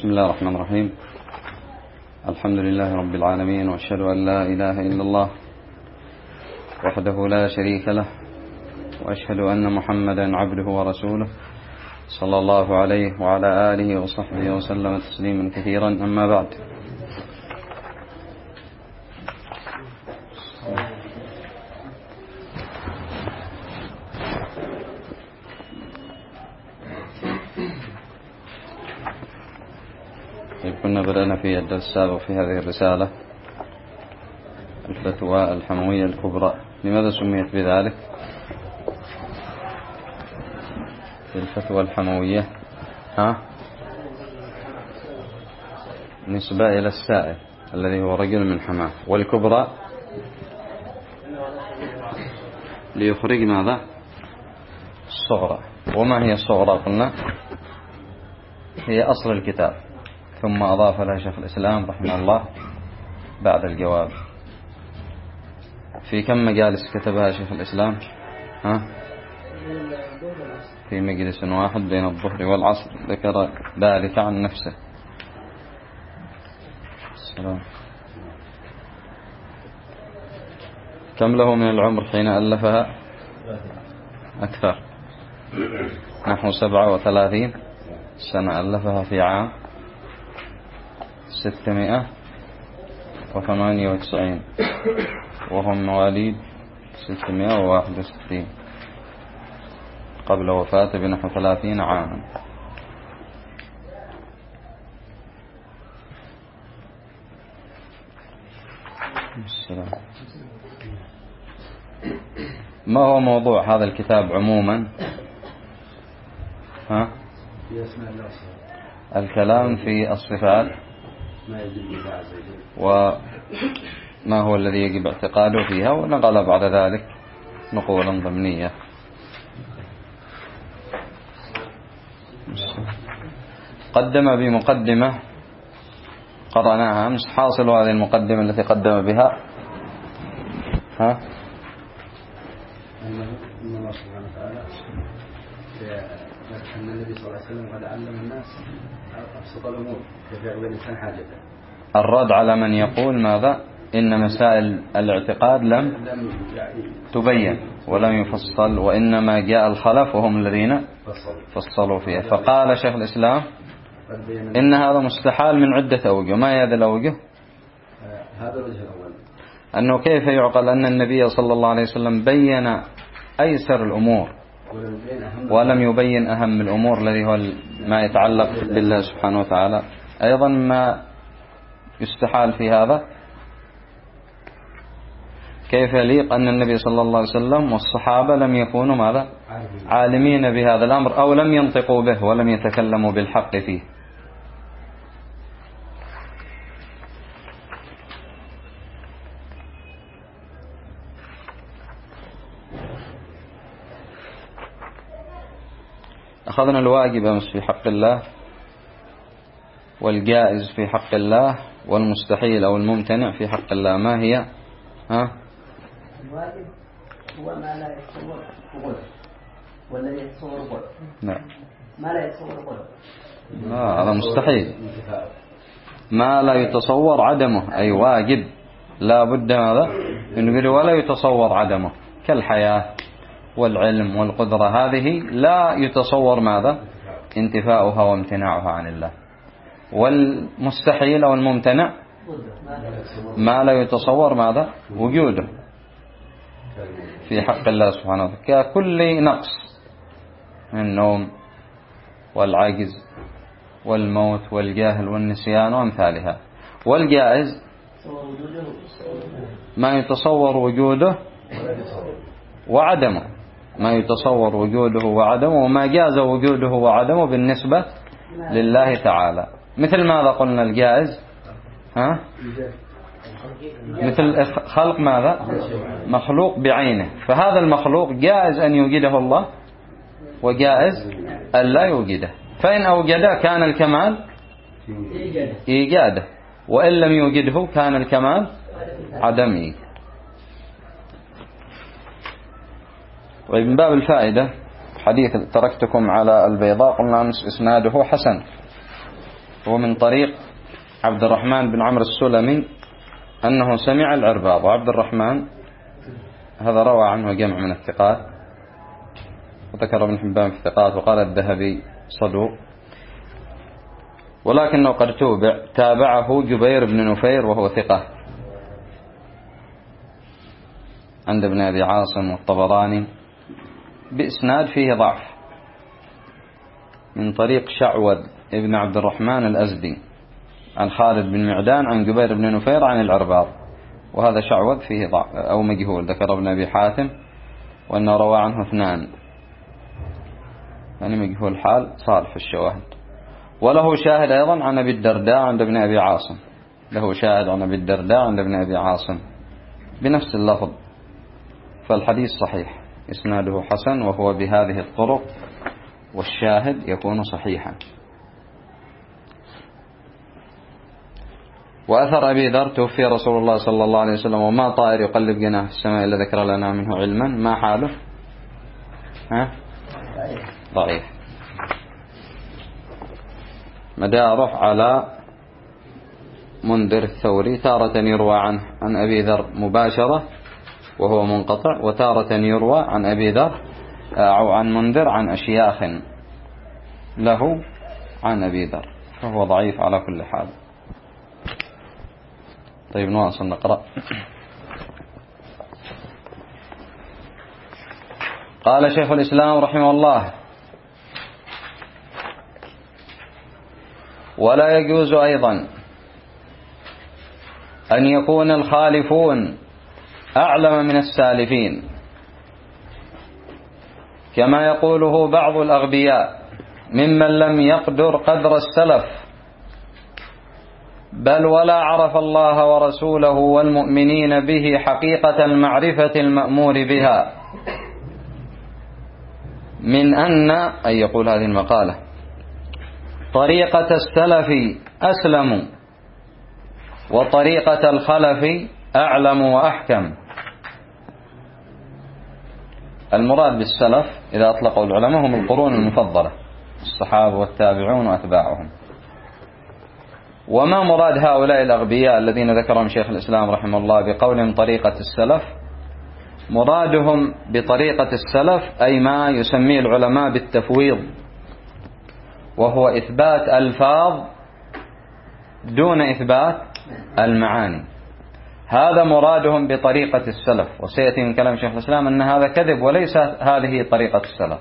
بسم الله الرحمن الرحيم. الحمد لله رب العالمين، وأشهد أن لا إله إلا الله وحده لا شريك له، وأشهد أن محمدا عبده ورسوله صلى الله عليه وعلى آله وصحبه وسلم تسليما كثيرا. أما بعد، كنا بدأنا في الدرس السابق في هذه الرسالة الفتوى الحموية الكبرى. لماذا سميت بذلك؟ الفتوى الحموية نسبة إلى السائل الذي هو رجل من حماه، والكبرى ليخرج ماذا؟ الصغرى. وما هي الصغرى؟ قلنا هي أصل الكتاب، ثم أضاف لها شيخ الإسلام رحمه الله بعد الجواب. في كم مجالس كتبها شيخ الإسلام؟ في مجلس واحد بين الظهر والعصر، ذكر ذلك عن نفسه. السلام. كم له من العمر حين ألفها؟ أكثر، نحو 37 سنة. ألفها في عام 698، وهم مواليد 661 قبل وفاته بنحو 30 عاما. السلام. ما هو موضوع هذا الكتاب عموما؟ الكلام في الصفات، وما هو الذي يجب اعتقاده فيها، ونقل بعد ذلك نقولا ضمنية. قدم بمقدمة قرأناها أمس. حاصل هذه المقدمة التي قدم بها أن الله سبحانه وتعالى أن النبي صلى الله عليه وسلم قد علم الناس أبسط الأمور كيف يقضي الإنسان حاجته. الرد على من يقول ماذا؟ إن مسائل الاعتقاد لم تبين ولم يفصل، وإنما جاء الخلف وهم الذين فصلوا فيها. فقال شيخ الإسلام إن هذا مستحال من عدة أوجه. ما هي هذه الأوجه؟ هذا الوجه الأول، أنه كيف يعقل أن النبي صلى الله عليه وسلم بين أيسر الأمور ولم يبين أهم الأمور الذي هو ما يتعلق بالله سبحانه وتعالى. أيضا ما يستحال في هذا، كيف يليق أن النبي صلى الله عليه وسلم والصحابة لم يكونوا ماذا؟ عالمين بهذا الأمر، أو لم ينطقوا به ولم يتكلموا بالحق فيه. أخذنا الواجب أمس في حق الله، والجائز في حق الله، والمستحيل أو الممتنع في حق الله. ما هي؟ الواجب هو ما لا يتصور قدر، والذي يتصور قدر. نعم. ما لا يتصور قدر. هذا مستحيل. ما لا يتصور عدمه أي واجب، لا بد ماذا؟ إنه ولا يتصور عدمه، كالحياة والعلم والقدرة، هذه لا يتصور ماذا؟ انتفاؤها وامتناعها عن الله. والمستحيل أو الممتنع ما لا يتصور ماذا؟ وجوده في حق الله سبحانه وتعالى، ككل نقص من النوم والعجز والموت والجهل والنسيان وأمثالها. والجائز ما يتصور وجوده وعدمه، ما يتصور وجوده وعدمه، وما جاز وجوده وعدمه بالنسبة لله تعالى. مثل ماذا قلنا الجائز؟ مثل خلق ماذا؟ مخلوق بعينه، فهذا المخلوق جائز أن يوجده الله، وجائز أن لا يوجده. فإن أوجده كان الكمال إيجاده، وإن لم يوجده كان الكمال عدم إيجاده. طيب، من باب الفائدة، حديث تركتكم على البيضاء قلنا أمس إسناده حسن، ومن طريق عبد الرحمن بن عمرو السلمي أنه سمع العرباض. وعبد الرحمن هذا روى عنه جمع من الثقات، وذكر ابن حبان في الثقات، وقال الذهبي صدوق، ولكنه قد تابعه جبير بن نفير وهو ثقة عند ابن أبي عاصم والطبراني بإسناد فيه ضعف، من طريق شعوذ ابن عبد الرحمن الأزدي عن خالد بن معدان عن جبير بن نفير عن العرباض، وهذا شعوذ فيه ضعف أو مجهول، ذكر ابن أبي حاتم وأنه روى عنه 2، يعني مجهول الحال صالح في الشواهد. وله شاهد أيضا عن أبي الدرداء عند ابن أبي عاصم، له شاهد عن أبي الدرداء عند ابن أبي عاصم بنفس اللفظ، فالحديث صحيح إسناده حسن، وهو بهذه الطرق والشاهد يكون صحيحا. وأثر أبي ذر توفي رسول الله صلى الله عليه وسلم وما طائر يقلب جناح في السماء إلا ذكر لنا منه علما، ما حاله؟ ضعيف. مداره على منذر الثوري، تارة يروى عنه عن أبي ذر مباشرة وهو منقطع، وتارة يروى عن أبي ذر أو عن منذر عن أشياخ له عن أبي ذر، فهو ضعيف على كل حال. طيب نواصل نقرأ. قال شيخ الإسلام رحمه الله: ولا يجوز أيضا أن يكون الخالفون أعلم من السالفين، كما يقوله بعض الأغبياء ممن لم يقدر قدر السلف، بل ولا عرف الله ورسوله والمؤمنين به حقيقة المعرفة المأمور بها، من أن أي يقول هذه المقالة: طريقة السلف أسلم وطريقة الخلف أعلم وأحكم. المراد بالسلف إذا أطلقوا العلماء هم القرون المفضلة، الصحابة والتابعون وأتباعهم. وما مراد هؤلاء الأغبياء الذين ذكرهم شيخ الإسلام رحمه الله بقولهم طريقة السلف؟ مرادهم بطريقة السلف أي ما يسميه العلماء بالتفويض، وهو إثبات ألفاظ دون إثبات المعاني. هذا مرادهم بطريقة السلف، وسيأتي من كلام شيخ الإسلام أن هذا كذب وليس هذه طريقة السلف.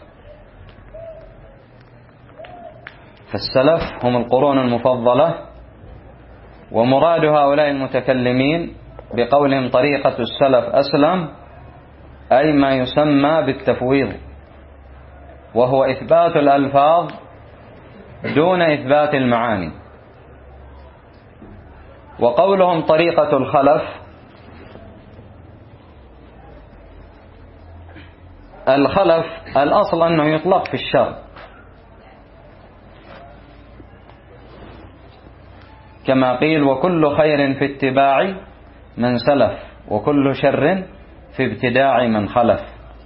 فالسلف هم القرون المفضلة، ومراد هؤلاء المتكلمين بقولهم طريقة السلف أسلم أي ما يسمى بالتفويض، وهو إثبات الألفاظ دون إثبات المعاني. وقولهم طريقة الخلف، الخلف الأصل أنه يطلق في الشر، كما قيل: وكل خير في اتباع من سلف وكل شر في ابتداع من خلف.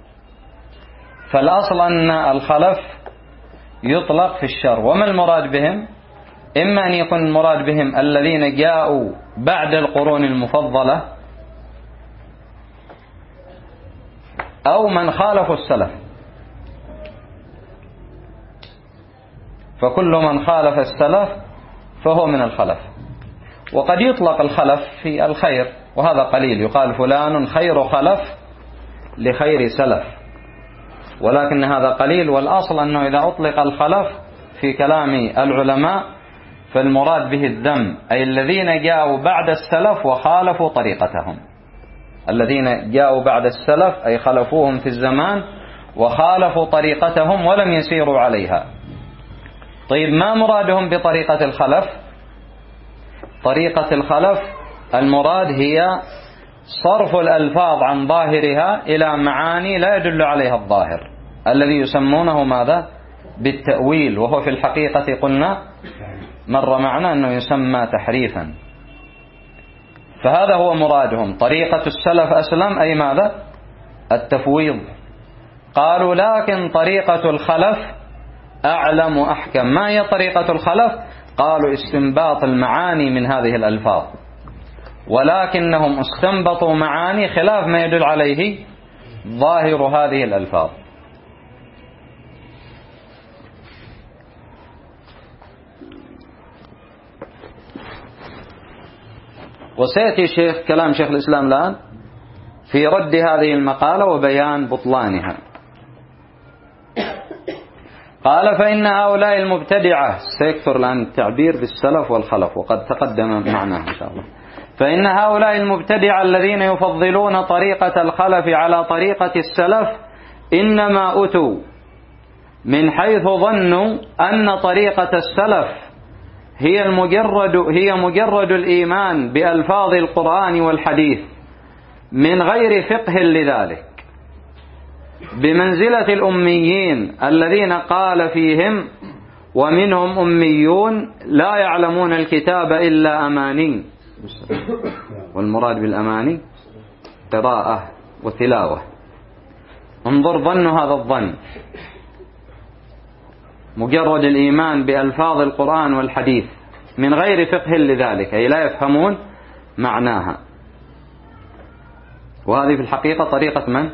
فالأصل أن الخلف يطلق في الشر. وما المراد بهم؟ إما أن يكون المراد بهم الذين جاءوا بعد القرون المفضلة، أو من خالفوا السلف، فكل من خالف السلف فهو من الخلف. وقد يطلق الخلف في الخير، وهذا قليل، يقال فلان خير خلف لخير سلف، ولكن هذا قليل. والأصل أنه إذا أطلق الخلف في كلام العلماء فالمراد به الذم، أي الذين جاءوا بعد السلف وخالفوا طريقتهم، الذين جاءوا بعد السلف أي خلفوهم في الزمان وخالفوا طريقتهم ولم يسيروا عليها. طيب ما مرادهم بطريقة الخلف؟ طريقة الخلف المراد هي صرف الألفاظ عن ظاهرها إلى معاني لا يدل عليها الظاهر، الذي يسمونه ماذا؟ بالتأويل، وهو في الحقيقة قلنا مر معنا أنه يسمى تحريفا. فهذا هو مرادهم. طريقة السلف أسلم أي ماذا؟ التفويض. قالوا: لكن طريقة الخلف أعلم وأحكم. ما هي طريقة الخلف؟ قالوا استنباط المعاني من هذه الألفاظ، ولكنهم استنبطوا معاني خلاف ما يدل عليه ظاهر هذه الألفاظ. وسيأتي كلام شيخ الإسلام الآن في رد هذه المقالة وبيان بطلانها. قال فإن هؤلاء المبتدعة، سيكثر الآن التعبير بالسلف والخلف وقد تقدم معناه إن شاء الله. فإن هؤلاء المبتدعة الذين يفضلون طريقة الخلف على طريقة السلف إنما أتوا من حيث ظنوا أن طريقة السلف هي مجرد الإيمان بألفاظ القرآن والحديث من غير فقه لذلك، بمنزلة الأميين الذين قال فيهم ومنهم أميون لا يعلمون الكتاب إلا أماني، والمراد بالأماني قراءة وتلاوة. انظر ظنوا هذا الظن، مجرد الإيمان بألفاظ القرآن والحديث من غير فقه لذلك، أي لا يفهمون معناها. وهذه في الحقيقة طريقة من؟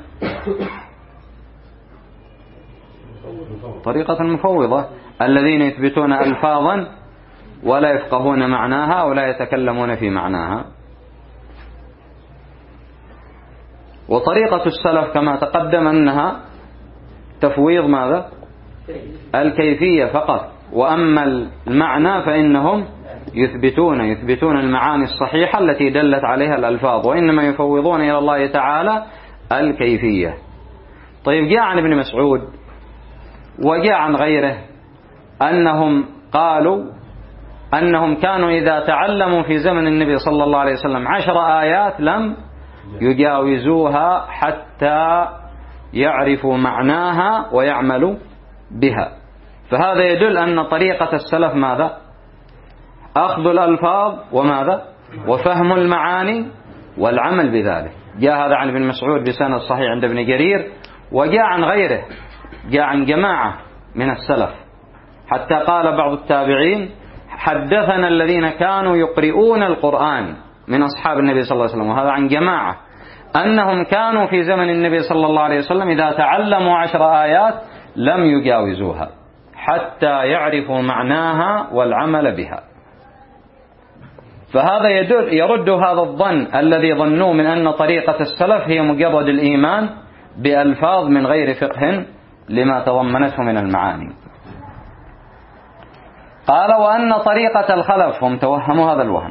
طريقة المفوضة الذين يثبتون ألفاظا ولا يفقهون معناها ولا يتكلمون في معناها. وطريقة السلف كما تقدم أنها تفويض ماذا؟ الكيفية فقط، وأما المعنى فإنهم يثبتون المعاني الصحيحة التي دلت عليها الألفاظ، وإنما يفوضون إلى الله تعالى الكيفية. طيب جاء عن ابن مسعود وجاء عن غيره أنهم قالوا أنهم كانوا إذا تعلموا في زمن النبي صلى الله عليه وسلم 10 آيات لم يجاوزوها حتى يعرفوا معناها ويعملوا بها. فهذا يدل أن طريقة السلف ماذا؟ أخذ الألفاظ وماذا؟ وفهم المعاني والعمل بذلك. جاء هذا عن ابن مسعود بسند صحيح عند ابن جرير، وجاء عن غيره، جاء عن جماعة من السلف، حتى قال بعض التابعين حدثنا الذين كانوا يقرؤون القرآن من أصحاب النبي صلى الله عليه وسلم، وهذا عن جماعة، أنهم كانوا في زمن النبي صلى الله عليه وسلم إذا تعلموا 10 آيات لم يجاوزوها حتى يعرفوا معناها والعمل بها. فهذا يرد هذا الظن الذي ظنوا من أن طريقة السلف هي مجرد الإيمان بألفاظ من غير فقه لما تضمنته من المعاني. قال وأن طريقة الخلف، هم توهموا هذا الوهم،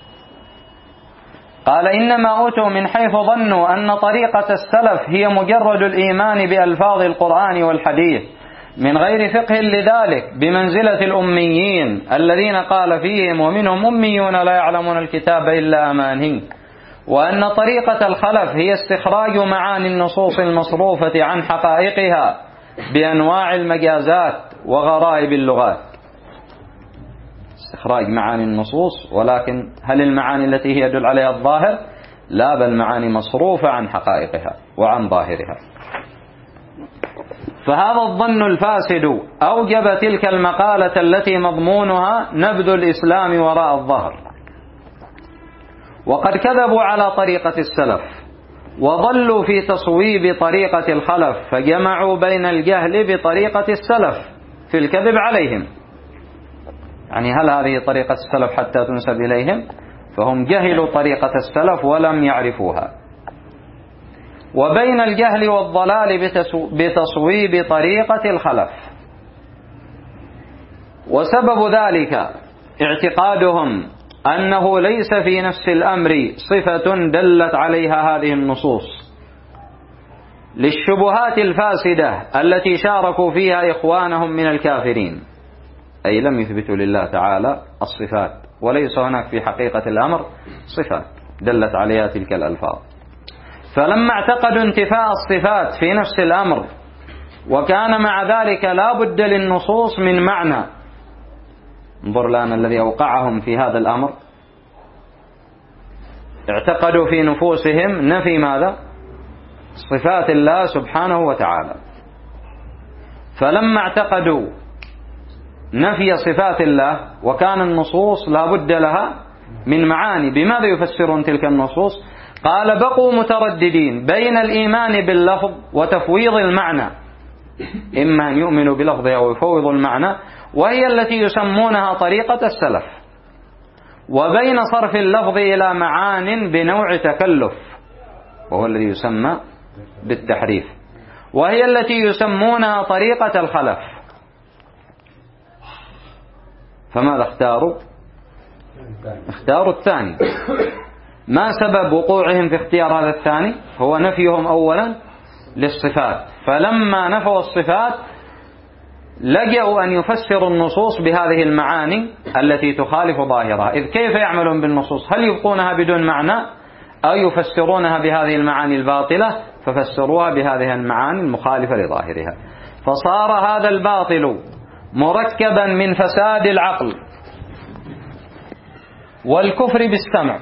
قال إنما أتوا من حيث ظنوا أن طريقة السلف هي مجرد الإيمان بألفاظ القرآن والحديث من غير فقه لذلك، بمنزلة الأميين الذين قال فيهم ومنهم أميون لا يعلمون الكتاب إلا أماني، وأن طريقة الخلف هي استخراج معاني النصوص المصروفة عن حقائقها بأنواع المجازات وغرائب اللغات. استخراج معاني النصوص، ولكن هل المعاني التي هي يدل عليها الظاهر؟ لا، بل معاني مصروفة عن حقائقها وعن ظاهرها. فهذا الظن الفاسد أوجب تلك المقالة التي مضمونها نبذ الإسلام وراء الظهر. وقد كذبوا على طريقة السلف وظلوا في تصويب طريقة الخلف، فجمعوا بين الجهل بطريقة السلف في الكذب عليهم. يعني هل هذه طريقة السلف حتى تنسب إليهم؟ فهم جهلوا طريقة السلف ولم يعرفوها. وبين الجهل والضلال بتصويب طريقة الخلف. وسبب ذلك اعتقادهم أنه ليس في نفس الأمر صفة دلت عليها هذه النصوص، للشبهات الفاسدة التي شاركوا فيها إخوانهم من الكافرين، أي لم يثبتوا لله تعالى الصفات، وليس هناك في حقيقة الأمر صفات دلت عليها تلك الألفاظ. فلما اعتقدوا انتفاء الصفات في نفس الأمر، وكان مع ذلك لا بد للنصوص من معنى، انظر الآن الذي أوقعهم في هذا الأمر، اعتقدوا في نفوسهم نفي ماذا؟ صفات الله سبحانه وتعالى. فلما اعتقدوا نفي صفات الله، وكان النصوص لا بد لها من معاني. بماذا يفسرون تلك النصوص؟ قال بقوا مترددين بين الإيمان باللفظ وتفويض المعنى، إما أن يؤمنوا بلفظه أو يفوضوا المعنى، وهي التي يسمونها طريقة السلف، وبين صرف اللفظ إلى معان بنوع تكلف، وهو الذي يسمى بالتحريف، وهي التي يسمونها طريقة الخلف. فماذا اختاروا؟ اختاروا الثاني. ما سبب وقوعهم في اختيار هذا الثاني؟ هو نفيهم أولا للصفات، فلما نفوا الصفات لجأوا أن يفسروا النصوص بهذه المعاني التي تخالف ظاهرها. إذ كيف يعملون بالنصوص؟ هل يبقونها بدون معنى أو يفسرونها بهذه المعاني الباطلة؟ ففسروها بهذه المعاني المخالفة لظاهرها، فصار هذا الباطل مركبا من فساد العقل والكفر بالسمع،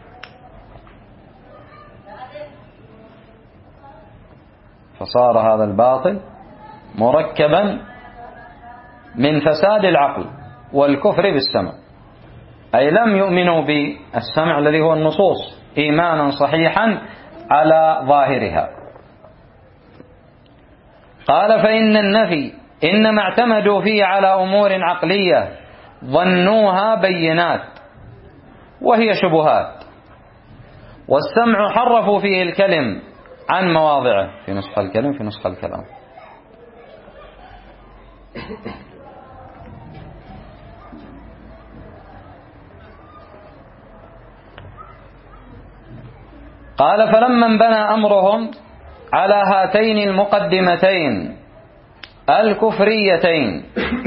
فصار هذا الباطل مركبا من فساد العقل والكفر بالسمع، أي لم يؤمنوا بالسمع الذي هو النصوص إيمانا صحيحا على ظاهرها. قال فإن النفي إنما اعتمدوا فيه على أمور عقلية ظنوها بينات وهي شبهات، والسمع حرفوا فيه الكلم عن مواضعه، في نسخ الكلم في نسخ الكلام. قال فلما انبنى أمرهم على هاتين المقدمتين الكفريتين،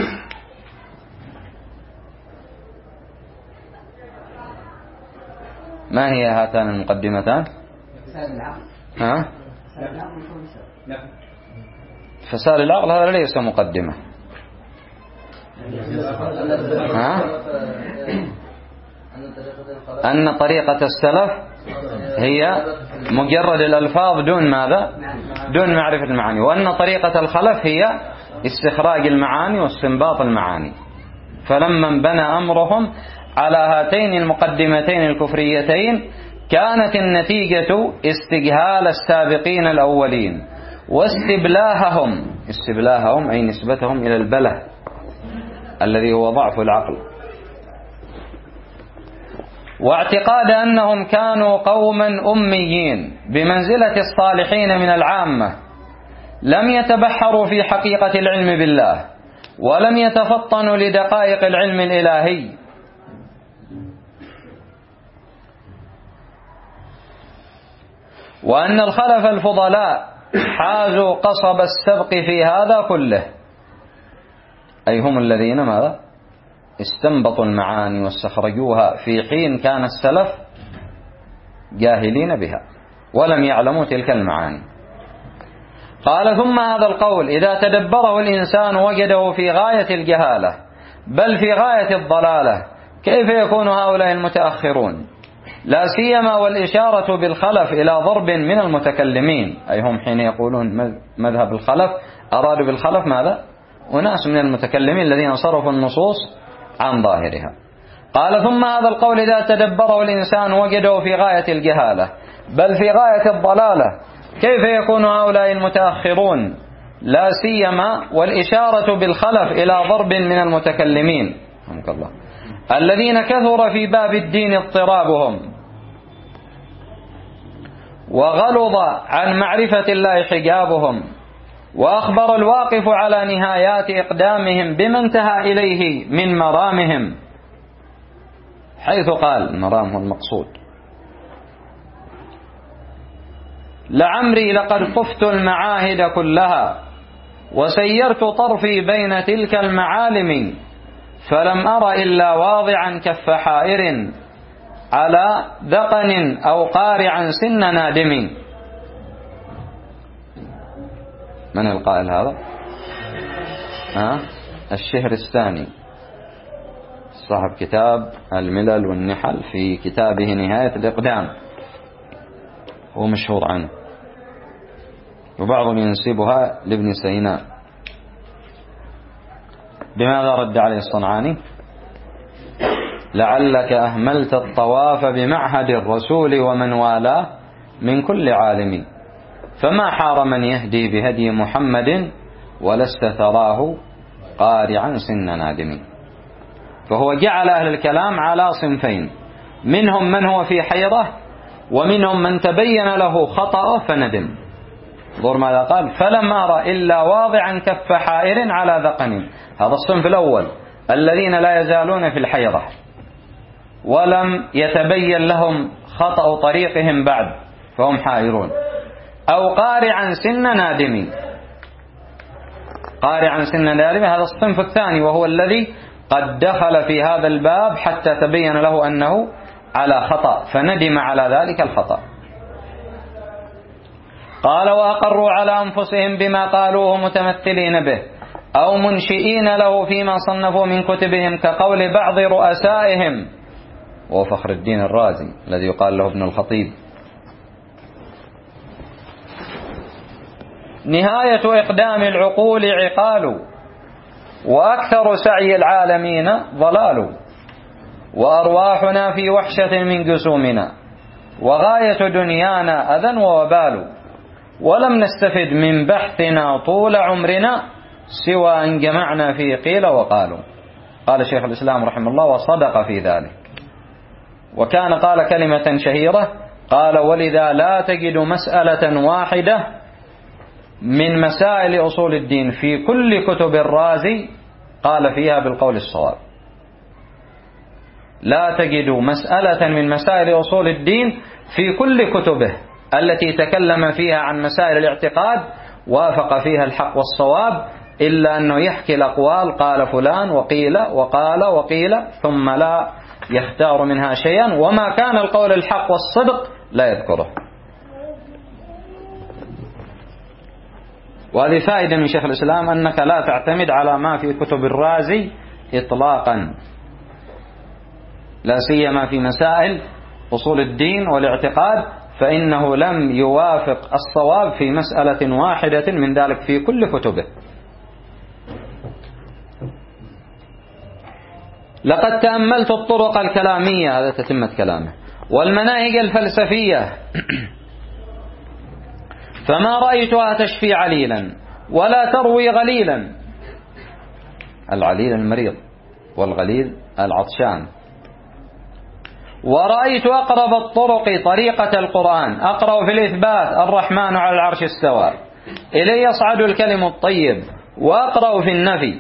ما هي هاتان المقدمتان؟ فساد العقل هذا ليس مقدمة. أن طريقة السلف هي مجرد الألفاظ دون ماذا؟ دون معرفة المعاني، وأن طريقة الخلف هي استخراج المعاني واستنباط المعاني. فلما انبنى أمرهم على هاتين المقدمتين الكفريتين كانت النتيجة استجهال السابقين الأولين واستبلاههم أي نسبتهم إلى البله الذي هو ضعف العقل، واعتقاد أنهم كانوا قوما أميين بمنزلة الصالحين من العامة، لم يتبحروا في حقيقة العلم بالله ولم يتفطنوا لدقائق العلم الإلهي، وأن الخلف الفضلاء حازوا قصب السبق في هذا كله، أي هم الذين ماذا؟ استنبطوا المعاني واستخرجوها في حين كان السلف جاهلين بها ولم يعلموا تلك المعاني. قال ثم هذا القول إذا تدبره الإنسان وجده في غاية الجهالة بل في غاية الضلالة، كيف يكون هؤلاء المتأخرون؟ لا سيما والإشارة بالخلف إلى ضرب من المتكلمين، أي هم حين يقولون مذهب الخلف أرادوا بالخلف ماذا؟ وناس من المتكلمين الذين صرفوا النصوص عن ظاهرها. قال ثم هذا القول إذا تدبره الإنسان وجده في غاية الجهالة بل في غاية الضلالة، كيف يكون هؤلاء المتأخرون؟ لا سيما والإشارة بالخلف إلى ضرب من المتكلمين رحمك الله الذين كثر في باب الدين اضطرابهم وغلظ عن معرفة الله حجابهم، وأخبر الواقف على نهايات إقدامهم بما انتهى إليه من مرامهم، حيث قال المرام هو المقصود: لعمري لقد طفت المعاهد كلها وسيرت طرفي بين تلك المعالم، فلم أر إلا واضعا كف حائر على ذقن أو قارعا سن نادم. من القائل هذا؟ الشهرستاني صاحب كتاب الملل والنحل، في كتابه نهاية الإقدام، هو مشهور عنه وبعضهم ينسبها لابن سينا. بماذا رد عليه الصنعاني؟ لعلك أهملت الطواف بمعهد الرسول ومن والاه من كل عالم، فما حار من يهدي بهدي محمد ولست تراه قارعا سن نادم. فهو جعل أهل الكلام على صنفين، منهم من هو في حيرة ومنهم من تبين له خطأ فندم. انظر ماذا قال: فلم أرى إلا واضعا كف حائر على ذقن. هذا الصنف الأول الذين لا يزالون في الحيرة ولم يتبين لهم خطأ طريقهم بعد فهم حائرون. أو قارعا سن نادم. قارعا سن نادم هذا الصنف الثاني، وهو الذي قد دخل في هذا الباب حتى تبين له أنه على خطأ فندم على ذلك الخطأ. قال: وأقروا على أنفسهم بما قالوه متمثلين به أو منشئين له فيما صنفوا من كتبهم، كقول بعض رؤسائهم، وهو فخر الدين الرازي الذي يقال له ابن الخطيب: نهاية إقدام العقول عقال، وأكثر سعي العالمين ضلال، وأرواحنا في وحشة من جسومنا، وغاية دنيانا أذى ووبال، ولم نستفد من بحثنا طول عمرنا سوى أن جمعنا في قيل وقالوا. قال شيخ الإسلام رحمه الله: وصدق في ذلك. وكان قال كلمة شهيرة، قال: ولذا لا تجد مسألة واحدة من مسائل أصول الدين في كل كتب الرازي قال فيها بالقول الصواب. لا تجد مسألة من مسائل أصول الدين في كل كتبه التي تكلم فيها عن مسائل الاعتقاد وافق فيها الحق والصواب، إلا أنه يحكي الأقوال، قال فلان وقيل وقال وقيل، ثم لا يختار منها شيئا، وما كان القول الحق والصدق لا يذكره. وهذه فائدة من شيخ الإسلام، أنك لا تعتمد على ما في كتب الرازي إطلاقا، لا سيما في مسائل أصول الدين والاعتقاد، فإنه لم يوافق الصواب في مسألة واحدة من ذلك في كل كتبه. لقد تأملت الطرق الكلامية، هذا تتمة كلامه، والمناهج الفلسفية، فما رأيتها تشفي عليلا ولا تروي غليلا. العليل المريض والغليل العطشان. ورأيت أقرب الطرق طريقة القرآن، أقرأ في الإثبات: الرحمن على العرش استوى، إليه يصعد الكلم الطيب، وأقرأ في النفي: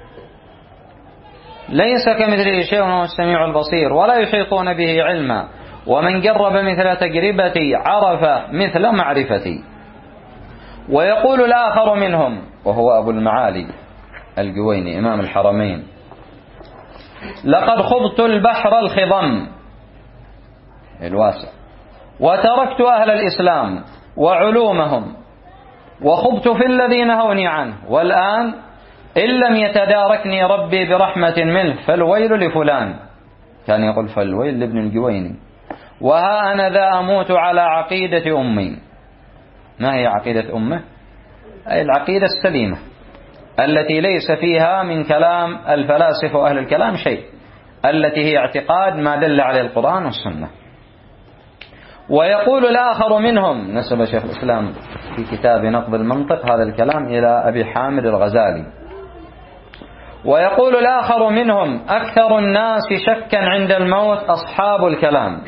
ليس كمثله شيء وهو السميع البصير، ولا يحيطون به علما، ومن جرب مثل تجربتي عرف مثل معرفتي. ويقول الآخر منهم، وهو أبو المعالي الجويني إمام الحرمين: لقد خضت البحر الخضم الواسع، وتركت أهل الإسلام وعلومهم، وخضت في الذي نهوني عنه، والآن إن لم يتداركني ربي برحمة منه فالويل لفلان. كان يقول فالويل لابن الجويني. وها أنا ذا أموت على عقيدة أمي. ما هي عقيدة أمه؟ أي العقيدة السليمة التي ليس فيها من كلام الفلاسفة وأهل الكلام شيء، التي هي اعتقاد ما دل عليه القرآن والسنة. ويقول الآخر منهم، نسب شيخ الإسلام في كتاب نقض المنطق هذا الكلام إلى أبي حامد الغزالي: ويقول الآخر منهم: أكثر الناس شكا عند الموت أصحاب الكلام.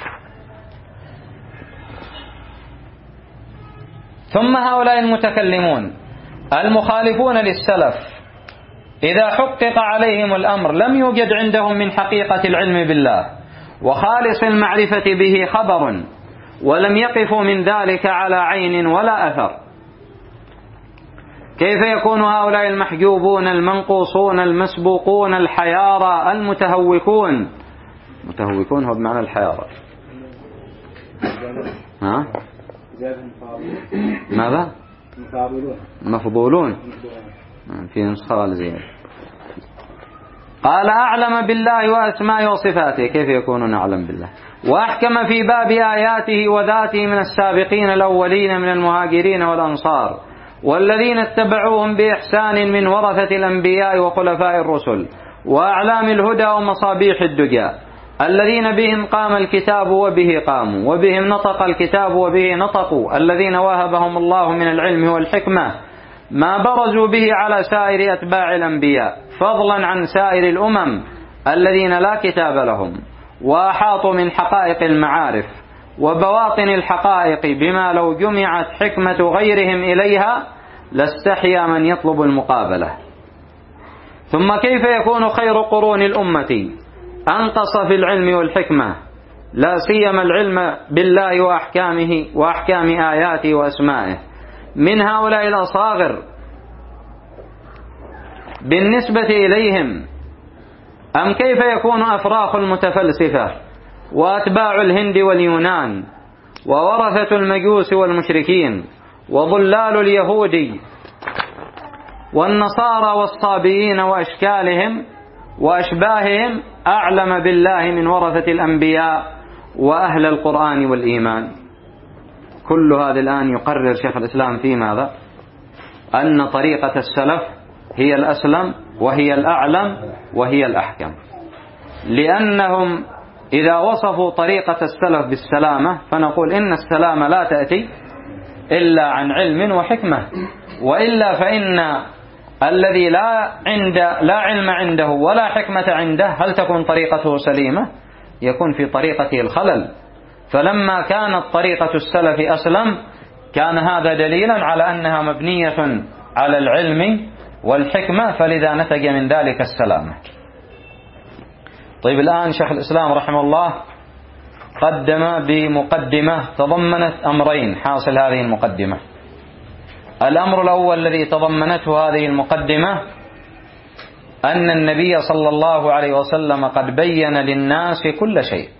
ثم هؤلاء المتكلمون المخالفون للسلف إذا حقق عليهم الأمر لم يوجد عندهم من حقيقة العلم بالله وخالص المعرفة به خبر، ولم يقفوا من ذلك على عين ولا أثر. كيف يكون هؤلاء المحجوبون المنقوصون المسبوقون الحيارى المتهوكون؟ متهوكون هو بمعنى الحيارى. ها؟ ماذا؟ مفضولون في نسخة الزيادة. قال: أعلم بالله وأسمائه وصفاته. كيف يكونون أعلم بالله؟ وأحكم في باب آياته وذاته من السابقين الأولين من المهاجرين والأنصار، والذين اتبعوهم بإحسان من ورثة الأنبياء وخلفاء الرسل وأعلام الهدى ومصابيح الدجى الذين بهم قام الكتاب وبه قاموا وبهم نطق الكتاب وبه نطقوا الذين وهبهم الله من العلم والحكمة ما برزوا به على سائر أتباع الأنبياء فضلا عن سائر الأمم الذين لا كتاب لهم وأحاطوا من حقائق المعارف وبواطن الحقائق بما لو جمعت حكمة غيرهم إليها لاستحيا من يطلب المقابلة. ثم كيف يكون خير قرون الأمة أنقص في العلم والحكمة لا سيما العلم بالله وأحكامه وأحكام آياته وأسمائه من هؤلاء الأصاغر بالنسبة إليهم؟ أم كيف يكون أفراخ المتفلسفة وأتباع الهند واليونان وورثة المجوس والمشركين وضلال اليهود والنصارى والصابئين وأشكالهم وأشباههم أعلم بالله من ورثة الأنبياء وأهل القرآن والإيمان؟ كل هذا الآن يقرر شيخ الإسلام في ماذا؟ أن طريقة السلف هي الأسلم وهي الأعلم وهي الأحكم، لأنهم إذا وصفوا طريقة السلف بالسلامة فنقول إن السلامة لا تأتي إلا عن علم وحكمة، وإلا فإن الذي لا علم عنده ولا حكمة عنده هل تكون طريقته سليمة؟ يكون في طريقته الخلل. فلما كانت طريقة السلف أسلم كان هذا دليلا على أنها مبنية على العلم والحكمة، فلذا نتج من ذلك السلامة. طيب الآن شيخ الإسلام رحمه الله قدم بمقدمة تضمنت أمرين حاصل هذه المقدمة. الأمر الأول الذي تضمنته هذه المقدمة أن النبي صلى الله عليه وسلم قد بين للناس كل شيء،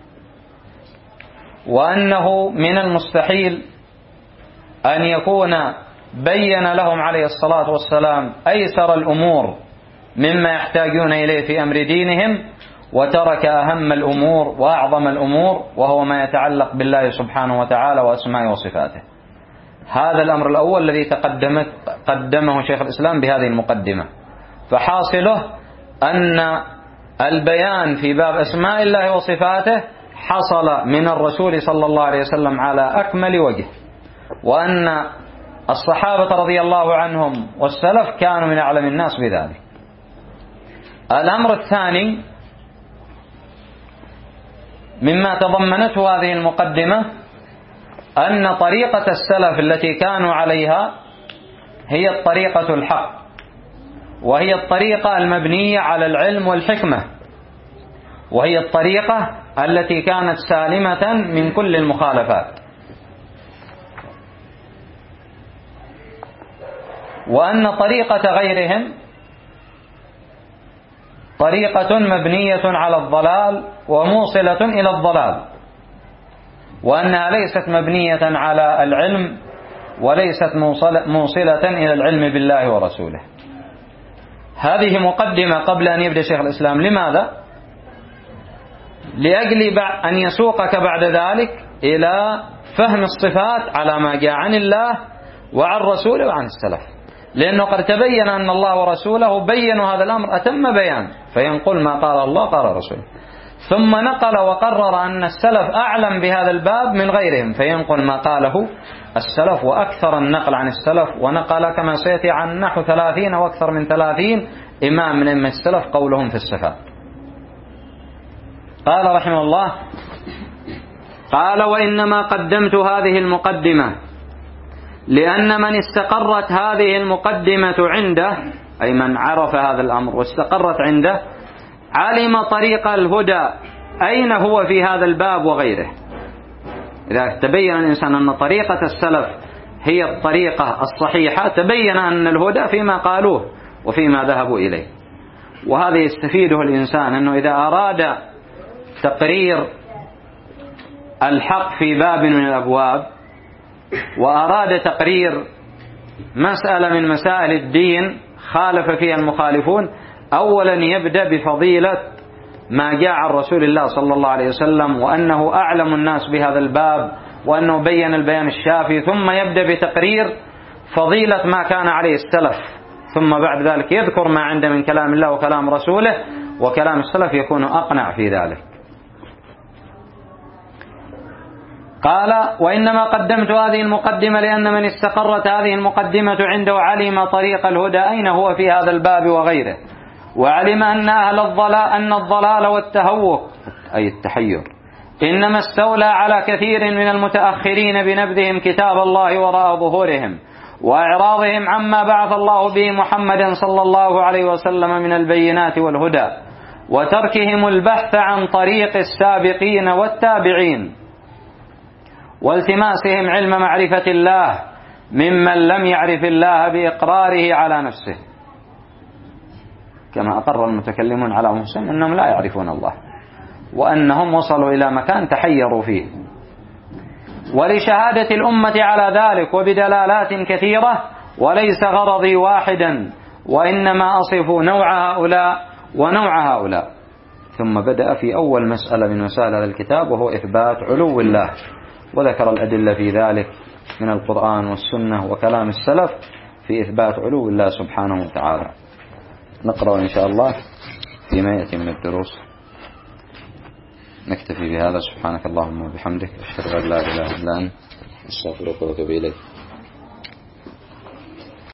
وأنه من المستحيل أن يكون بين لهم عليه الصلاة والسلام أيسر الأمور مما يحتاجون إليه في أمر دينهم وترك أهم الأمور وأعظم الأمور وهو ما يتعلق بالله سبحانه وتعالى وأسمائه وصفاته. هذا الأمر الأول الذي قدمه شيخ الإسلام بهذه المقدمة، فحاصله أن البيان في باب أسماء الله وصفاته حصل من الرسول صلى الله عليه وسلم على أكمل وجه، وأن الصحابة رضي الله عنهم والسلف كانوا من أعلم الناس بذلك. الأمر الثاني مما تضمنته هذه المقدمة أن طريقة السلف التي كانوا عليها هي الطريقة الحق، وهي الطريقة المبنية على العلم والحكمة، وهي الطريقة التي كانت سالمة من كل المخالفات، وأن طريقة غيرهم طريقة مبنية على الضلال وموصلة إلى الضلال، وأنها ليست مبنية على العلم وليست موصلة إلى العلم بالله ورسوله. هذه مقدمة قبل أن يبدأ شيخ الإسلام. لماذا؟ لأجل أن يسوقك بعد ذلك إلى فهم الصفات على ما جاء عن الله وعن رسوله وعن السلف، لأنه قد تبين أن الله ورسوله بينوا هذا الأمر أتم بيان، فينقل ما قال الله قال رسوله، ثم نقل وقرر أن السلف أعلم بهذا الباب من غيرهم، فينقل ما قاله السلف وأكثر النقل عن السلف، ونقل كما سيأتي عن نحو 30 وأكثر من 30 إمام من أئمة السلف قولهم في الصفات. قال رحمه الله: قال: وإنما قدمت هذه المقدمة لأن من استقرت هذه المقدمة عنده، أي من عرف هذا الأمر واستقرت عنده، علم طريق الهدى أين هو في هذا الباب وغيره. إذا تبين الإنسان أن طريقة السلف هي الطريقة الصحيحة تبين أن الهدى فيما قالوه وفيما ذهبوا إليه. وهذا يستفيده الإنسان أنه إذا أراد تقرير الحق في باب من الأبواب وأراد تقرير مسألة من مسائل الدين خالف فيها المخالفون، أولا يبدأ بفضيلة ما جاء عن رسول الله صلى الله عليه وسلم وأنه أعلم الناس بهذا الباب وأنه بين البيان الشافي، ثم يبدأ بتقرير فضيلة ما كان عليه السلف، ثم بعد ذلك يذكر ما عنده من كلام الله وكلام رسوله، وكلام السلف يكون أقنع في ذلك. قال: وإنما قدمت هذه المقدمة لأن من استقرت هذه المقدمة عنده علم طريق الهدى أين هو في هذا الباب وغيره، وعلم أن أهل الضلال والتهوك أي التحير إنما استولى على كثير من المتأخرين بنبذهم كتاب الله وراء ظهورهم وإعراضهم عما بعث الله به محمدا صلى الله عليه وسلم من البينات والهدى، وتركهم البحث عن طريق السابقين والتابعين، والتماسهم علم معرفة الله ممن لم يعرف الله بإقراره على نفسه، كما أقر المتكلمون على أنفسهم أنهم لا يعرفون الله، وأنهم وصلوا إلى مكان تحيروا فيه. ولشهادة الأمة على ذلك وبدلالات كثيرة، وليس غرضي واحدا، وإنما أصف نوع هؤلاء ونوع هؤلاء. ثم بدأ في أول مسألة من مسائل هذا الكتاب، وهو إثبات علو الله، وذكر الأدلة في ذلك من القرآن والسنة وكلام السلف في إثبات علو الله سبحانه وتعالى. نقرأ إن شاء الله فيما يأتي من الدروس. نكتفي بهذا. سبحانك اللهم وبحمدك، أشهد أن لا إله إلا أنت، أستغفرك وأتوب إليك.